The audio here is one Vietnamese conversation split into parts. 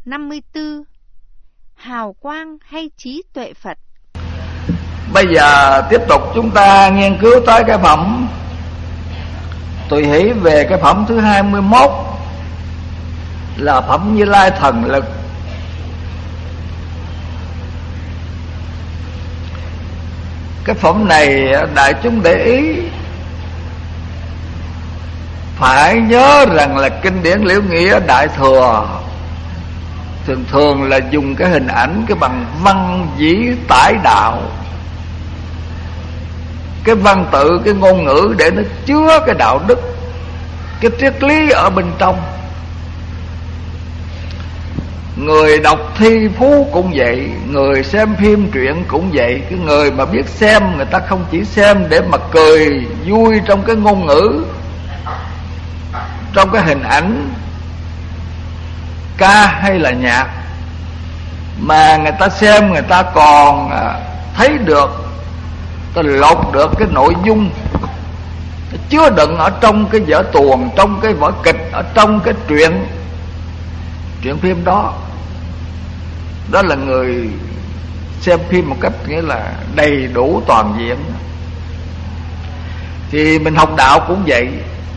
54. Hào quang hay trí tuệ Phật. Bây giờ tiếp tục chúng ta nghiên cứu tới cái phẩm tùy hỷ về cái phẩm thứ 21 là phẩm Như Lai Thần Lực. Cái phẩm này đại chúng để ý, phải nhớ rằng là kinh điển Liễu Nghĩa Đại Thừa thường thường là dùng cái hình ảnh cái bằng văn dĩ tải đạo, cái văn tự, cái ngôn ngữ để nó chứa cái đạo đức, cái triết lý ở bên trong. Người đọc thi phú cũng vậy, người xem phim truyện cũng vậy. Cái người mà biết xem, người ta không chỉ xem để mà cười vui trong cái ngôn ngữ, trong cái hình ảnh ca hay là nhạc, mà người ta xem người ta còn thấy được, ta lột được cái nội dung chứa đựng ở trong cái vở tuồng, trong cái vở kịch, ở trong cái truyện phim đó. Đó là người xem phim một cách nghĩa là đầy đủ toàn diện. Thì mình học đạo cũng vậy,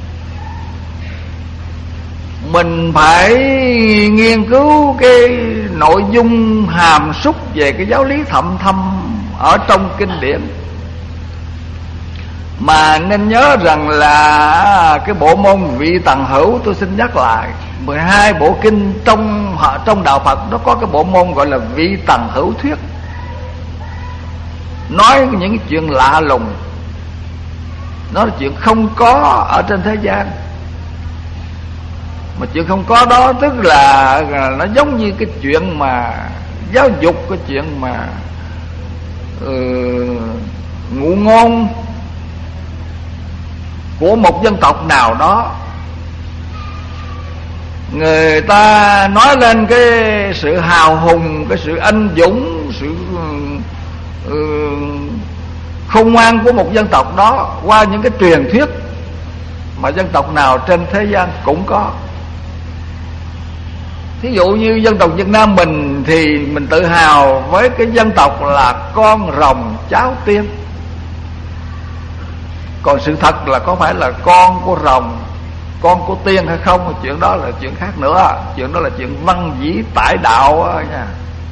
mình phải nghiên cứu cái nội dung hàm súc về cái giáo lý thậm thâm ở trong kinh điển. Mà nên nhớ rằng là cái bộ môn Vị Tần Hữu, tôi xin nhắc lại, 12 bộ kinh trong đạo Phật nó có cái bộ môn gọi là Vị Tần Hữu Thuyết, nói những cái chuyện lạ lùng, nó là chuyện không có ở trên thế gian. Mà chuyện không có đó tức là nó giống như cái chuyện mà giáo dục, cái chuyện mà ngụ ngôn của một dân tộc nào đó. Người ta nói lên cái sự hào hùng, cái sự anh dũng, sự khôn ngoan của một dân tộc đó qua những cái truyền thuyết mà dân tộc nào trên thế gian cũng có. Thí dụ như dân tộc Việt Nam mình thì mình tự hào với cái dân tộc là con rồng cháu tiên. Còn sự thật là có phải là con của rồng, con của tiên hay không, chuyện đó là chuyện khác nữa. Chuyện đó là chuyện văn dĩ tải đạo nha.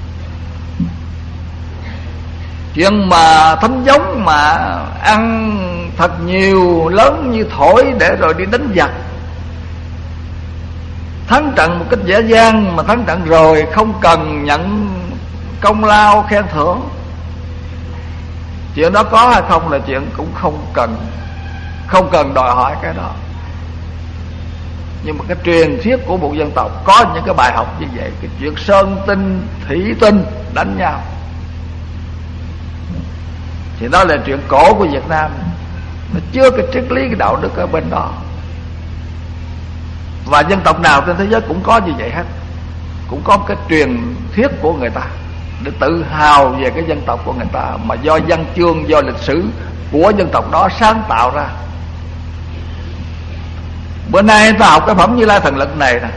Chuyện mà thánh giống mà ăn thật nhiều, lớn như thổi để rồi đi đánh giặc, thắng trận một cách dễ dàng, mà thắng trận rồi không cần nhận công lao khen thưởng. Chuyện đó có hay không là chuyện cũng không cần đòi hỏi cái đó. Nhưng mà cái truyền thuyết của một dân tộc có những cái bài học như vậy. Cái chuyện sơn tinh, thủy tinh đánh nhau thì đó là chuyện cổ của Việt Nam, nó chứa cái triết lý, cái đạo đức ở bên đó. Và dân tộc nào trên thế giới cũng có như vậy hết, cũng có cái truyền thuyết của người ta để tự hào về cái dân tộc của người ta, mà do văn chương, do lịch sử của dân tộc đó sáng tạo ra. Bữa nay ta học cái phẩm Như Lai Thần Lực này nè,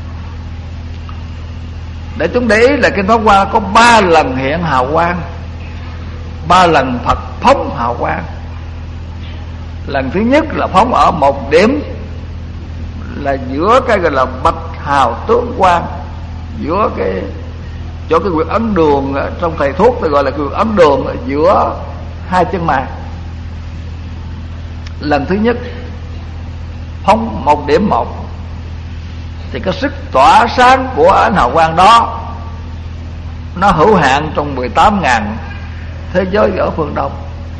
để chúng để ý là kinh Pháp Hoa có 3 lần hiện hào quang, 3 lần Phật phóng hào quang. Lần thứ nhất là phóng ở một điểm, là giữa cái gọi là bạch hào tướng quang, giữa cái chỗ cái quyệt ấn đường trong thầy thuốc tôi gọi là quyệt ấn đường, ở giữa hai chân mày. Lần thứ nhất phóng một điểm một, thì cái sức tỏa sáng của ánh hào quang đó nó hữu hạn trong 18.000 thế giới ở phương Đông.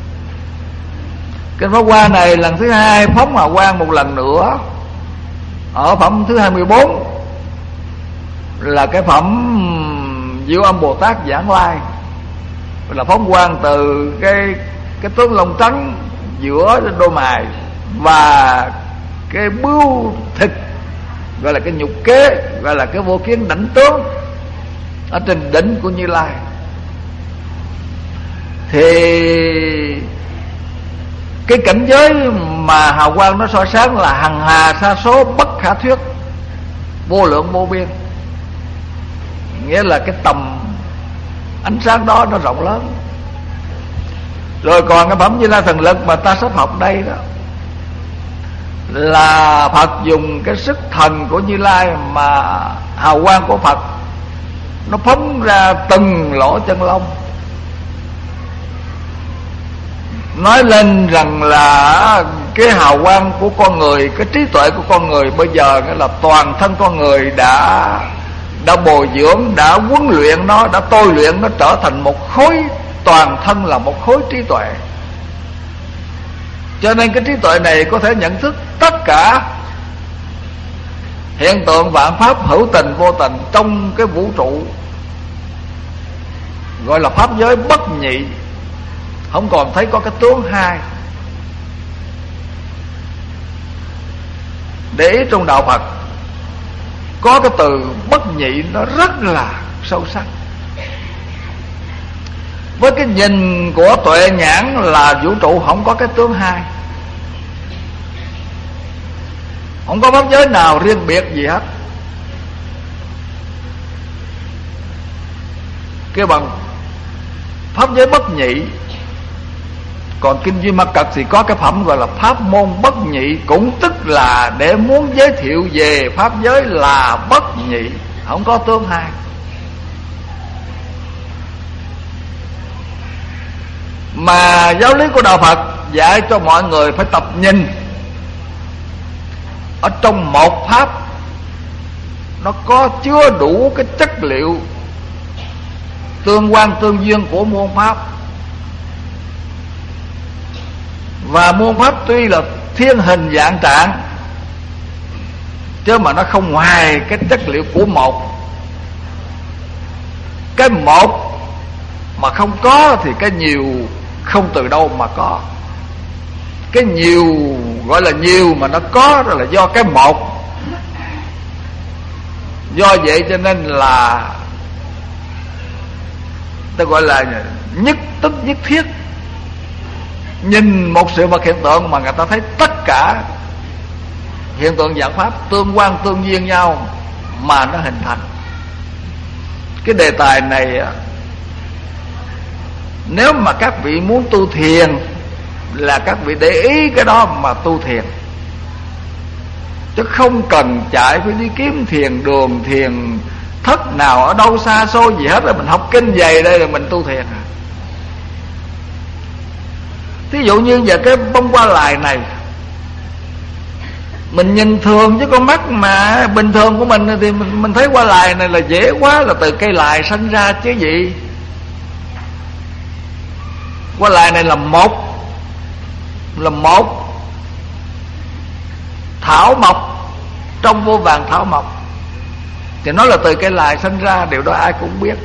Kinh Pháp Hoa này lần thứ hai phóng hào quang một lần nữa ở phẩm thứ 24, là cái phẩm Diệu Âm Bồ Tát Giảng Lai, là phóng quang từ cái tướng lông trắng giữa đôi mày và cái bướu thịt, gọi là cái nhục kế, gọi là cái vô kiến đảnh tướng ở trên đỉnh của Như Lai. Thì cái cảnh giới mà hào quang nó soi sáng là hằng hà sa số bất khả thuyết, vô lượng vô biên. nghĩa là cái tầm ánh sáng đó nó rộng lớn. Rồi còn cái phẩm Như Lai Thần Lực mà ta sắp học đây đó, là Phật dùng cái sức thần của Như Lai mà hào quang của Phật nó phóng ra từng lỗ chân lông, nói lên rằng là cái hào quang của con người, cái trí tuệ của con người bây giờ nghĩa là toàn thân con người đã bồi dưỡng, đã huấn luyện nó, đã tôi luyện nó trở thành một khối, toàn thân là một khối trí tuệ. Cho nên cái trí tuệ này có thể nhận thức tất cả hiện tượng vạn pháp hữu tình vô tình trong cái vũ trụ, gọi là pháp giới bất nhị, không còn thấy có cái tướng hai. Để ý trong đạo Phật có cái từ bất nhị nó rất là sâu sắc. Với cái nhìn của tuệ nhãn là vũ trụ không có cái tướng hai, không có pháp giới nào riêng biệt gì hết. Cái bằng pháp giới bất nhị. Còn Kinh Duy Ma Cật thì có cái phẩm gọi là pháp môn bất nhị, cũng tức là để muốn giới thiệu về pháp giới là bất nhị, không có tướng hai. Mà giáo lý của đạo Phật dạy cho mọi người phải tập nhìn ở trong một pháp, nó có chứa đủ cái chất liệu tương quan tương duyên của muôn pháp. Và muôn pháp tuy là thiên hình dạng trạng, chứ mà nó không ngoài cái chất liệu của một. Cái một mà không có thì cái nhiều không từ đâu mà có. Cái nhiều gọi là nhiều mà nó có đó là do cái một. Do vậy cho nên là ta gọi là nhất tức nhất thiết. Nhìn một sự vật hiện tượng mà người ta thấy tất cả hiện tượng dạng pháp tương quan tương duyên nhau mà nó hình thành. Cái đề tài này nếu mà các vị muốn tu thiền là các vị để ý cái đó mà tu thiền, chứ không cần chạy phải đi kiếm thiền đường, thiền thất nào ở đâu xa xôi gì hết. Rồi mình học kinh về đây là mình tu thiền. Thí dụ như về cái bông hoa lài này, mình nhìn thường với con mắt mà bình thường của mình thì mình thấy hoa lài này là dễ quá, là từ cây lài sinh ra chứ gì. Hoa lài này là một thảo mộc trong vô vàn thảo mộc, thì nó là từ cây lài sinh ra, điều đó ai cũng biết.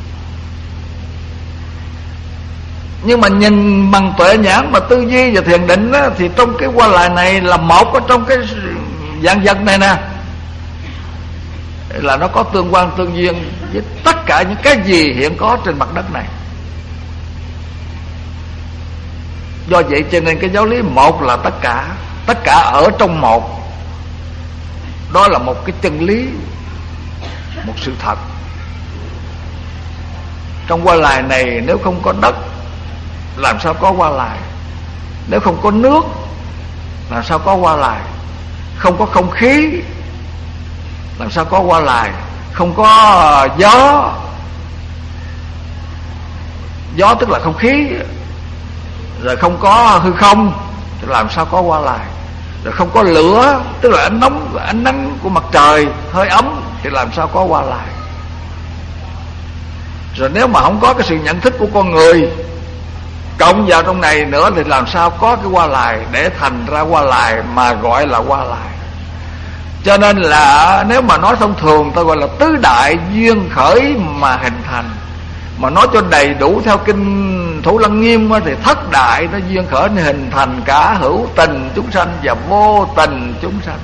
Nhưng mà nhìn bằng tuệ nhãn và tư duy và thiền định á, thì trong cái hoa lài này là một ở trong cái dạng vật này nè, là nó có tương quan tương duyên với tất cả những cái gì hiện có trên mặt đất này. Do vậy cho nên cái giáo lý một là tất cả ở trong một. Đó là một cái chân lý, một sự thật. Trong hoa lài này nếu không có đất làm sao có hoa lài? Nếu không có nước làm sao có hoa lài? Không có không khí làm sao có hoa lài? Không có gió tức là không khí, rồi không có hư không thì làm sao có hoa lài? Rồi không có lửa tức là ánh nóng, ánh nắng của mặt trời hơi ấm thì làm sao có hoa lài? Rồi nếu mà không có cái sự nhận thức của con người cộng vào trong này nữa thì làm sao có cái hoa lài để thành ra hoa lài mà gọi là hoa lài? Cho nên là nếu mà nói thông thường ta gọi là tứ đại duyên khởi mà hình thành. Mà nói cho đầy đủ theo kinh Thủ Lăng Nghiêm thì thất đại nó duyên khởi nên hình thành cả hữu tình chúng sanh và vô tình chúng sanh.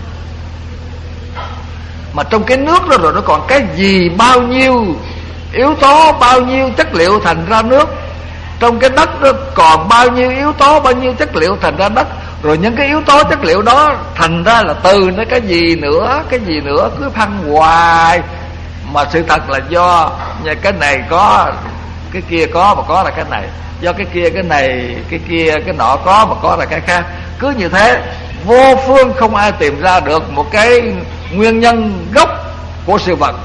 Mà trong cái nước đó rồi nó còn cái gì, bao nhiêu yếu tố, bao nhiêu chất liệu thành ra nước. Trong cái đất nó còn bao nhiêu yếu tố, bao nhiêu chất liệu thành ra đất. Rồi những cái yếu tố chất liệu đó thành ra là từ nó cái gì nữa cứ phân hoài Mà sự thật là do cái này có, cái kia có, mà có là cái này. Do cái kia cái này, cái kia cái nọ có, mà có là cái khác. Cứ như thế, vô phương không ai tìm ra được một cái nguyên nhân gốc của sự vật.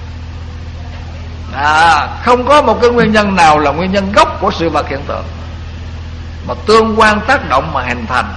Không có một cái nguyên nhân nào là nguyên nhân gốc của sự vật hiện tượng, mà tương quan tác động mà hình thành.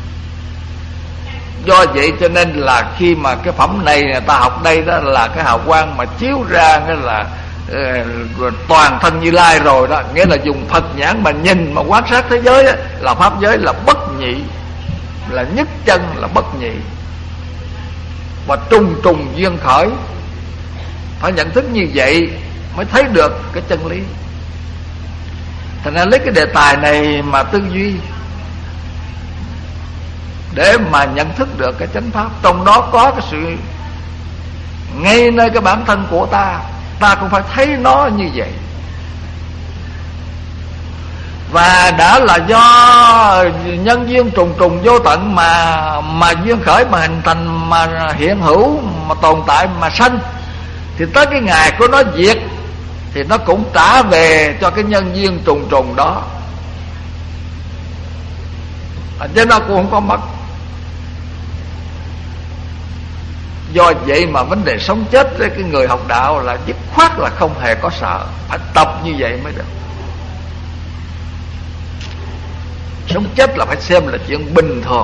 Do vậy cho nên là khi mà cái phẩm này người ta học đây đó là cái hào quang mà chiếu ra, nghĩa là toàn thân Như Lai rồi đó. Nghĩa là dùng Phật nhãn mà nhìn, mà quan sát thế giới đó, là pháp giới là bất nhị, là nhất chân, là bất nhị, và trùng trùng duyên khởi. Phải nhận thức như vậy mới thấy được cái chân lý. Thành ra lấy cái đề tài này mà tư duy, để mà nhận thức được cái chánh pháp. Trong đó có cái sự ngay nơi cái bản thân của ta, ta cũng phải thấy nó như vậy. Và đã là do nhân duyên trùng trùng vô tận mà duyên khởi, mà hình thành, mà hiện hữu, mà tồn tại, mà sanh, thì tới cái ngày của nó diệt thì nó cũng trả về cho cái nhân duyên trùng trùng đó, chứ nó cũng không có mất. Do vậy mà vấn đề sống chết với cái người học đạo là dứt khoát là không hề có sợ. Phải tập như vậy mới được. Sống chết là phải xem là chuyện bình thường.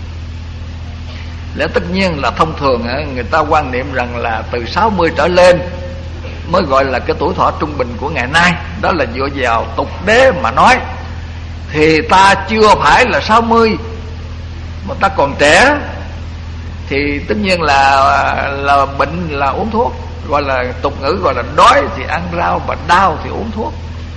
Lẽ tất nhiên là thông thường người ta quan niệm rằng là từ 60 trở lên mới gọi là cái tuổi thọ trung bình của ngày nay. Đó là dựa vào tục đế mà nói. Thì ta chưa phải là 60, mà ta còn trẻ, thì tất nhiên là bệnh là uống thuốc, gọi là tục ngữ gọi là đói thì ăn rau, và đau thì uống thuốc.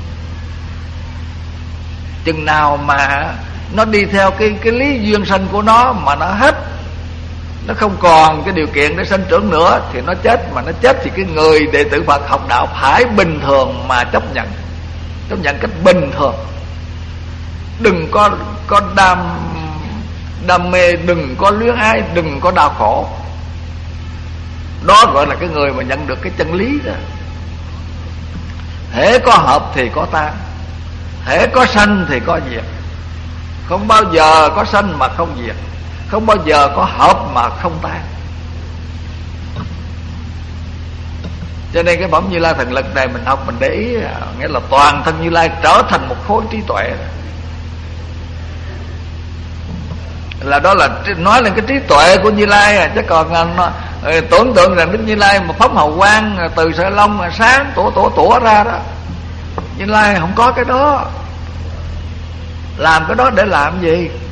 Chừng nào mà nó đi theo cái lý duyên sanh của nó mà nó hết, nó không còn cái điều kiện để sanh trưởng nữa, thì nó chết. Mà nó chết thì cái người đệ tử Phật học đạo phải bình thường mà chấp nhận cách bình thường. Đừng có đam mê, đừng có luyến ái, đừng có đau khổ. Đó gọi là cái người mà nhận được cái chân lý đó. Hễ có hợp thì có tan, hễ có sanh thì có diệt. Không bao giờ có sanh mà không diệt, không bao giờ có hợp mà không tan. Cho nên cái phẩm Như Lai Thần Lực này mình học mình để ý, nghĩa là toàn thân Như Lai trở thành một khối trí tuệ. Là đó là nói lên cái trí tuệ của Như Lai. Chứ còn tưởng tượng rằng Đức Như Lai mà phóng hào quang từ sợi lông sáng tủa ra đó, Như Lai không có cái đó. Làm cái đó để làm gì?